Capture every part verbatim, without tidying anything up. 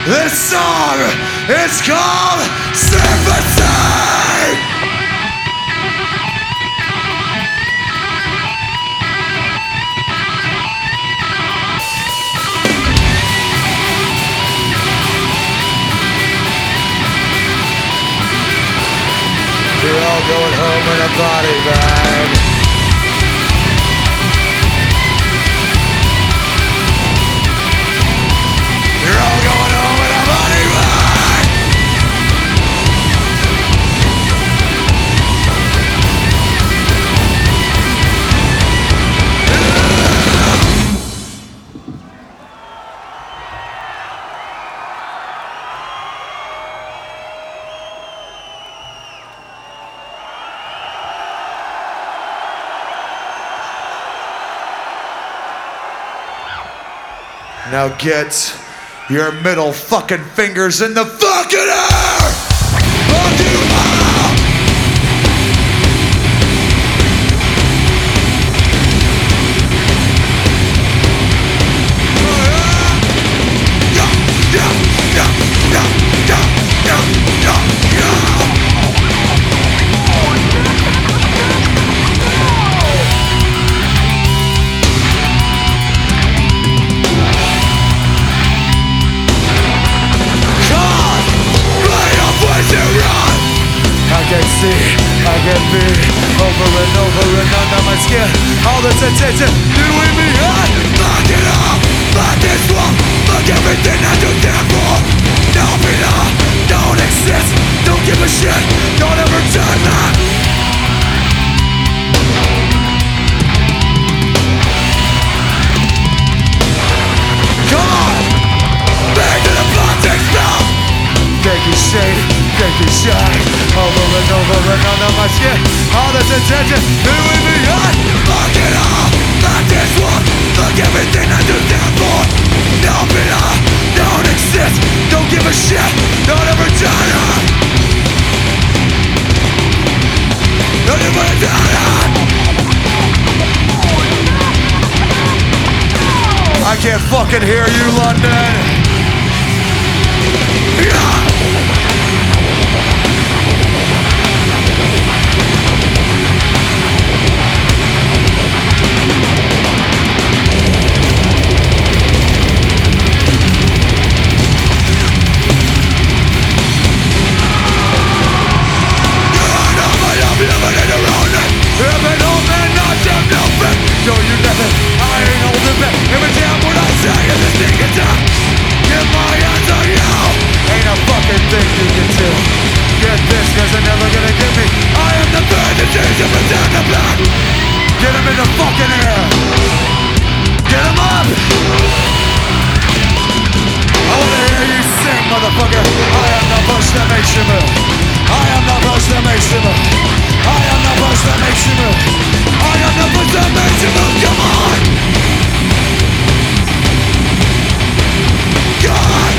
This song is called Sympathy! You're all going home in a body bag. You're all going home in a body bag. Now get your middle fucking fingers in the fucking air! Fuck you all! Yeah, yeah, yeah, yeah, yeah, yeah, yeah, yeah. I can see, I can be over and over and under my skin. All this attention doing me hot. Fuck it up, fuck this one, fuck everything I do stand for. Don't be love, don't exist, don't give a shit, don't ever turn back. Come on, back to the politics now. Thank you, shade, thank you, shine. Over and over and under my skin. All this attention doing me hot. Fuck it all, fuck this one, fuck everything I do stand for. Don't be love, don't exist, don't give a shit, don't ever turn on. Don't ever turn on. I can't fucking hear you, London. Yeah. Show you nothing, I ain't holding back. Every damn word I say is a sting attack. Give my hands on you. Ain't a fucking thing you can do. Get this, cause they're never gonna get me. I am the bird that change up and down the block. Get him in the fucking air. Get him up. I wanna hear you sing, motherfucker. I am the push that makes you move. I am the push that makes you move. I am the push that makes you move. I am the push that makes you move. Come on. God.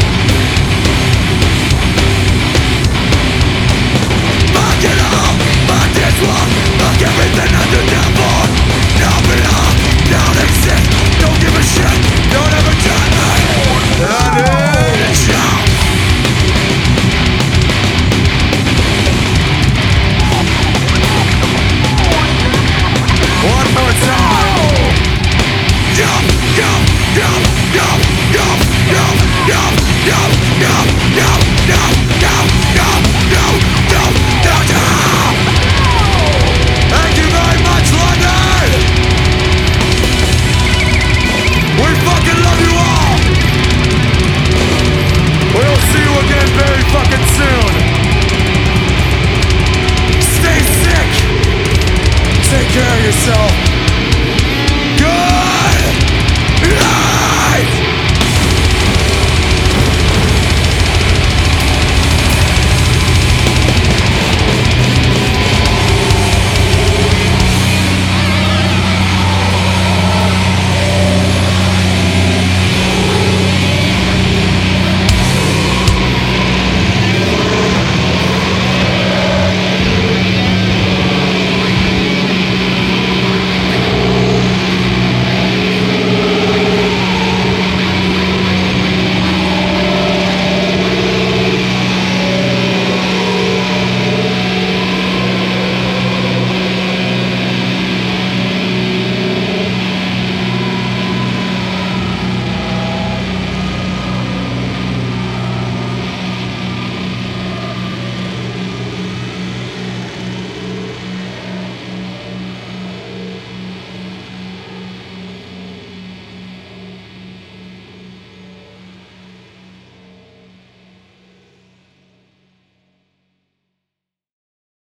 Fuck it all. Fuck this one. Fuck everything I do down for. Don't belong. Don't exist. Don't give a shit. Don't ever turn back. I need a shout. One more time. Jump, jump, jump, jump, jump, jump, jump, jump, jump, jump, jump.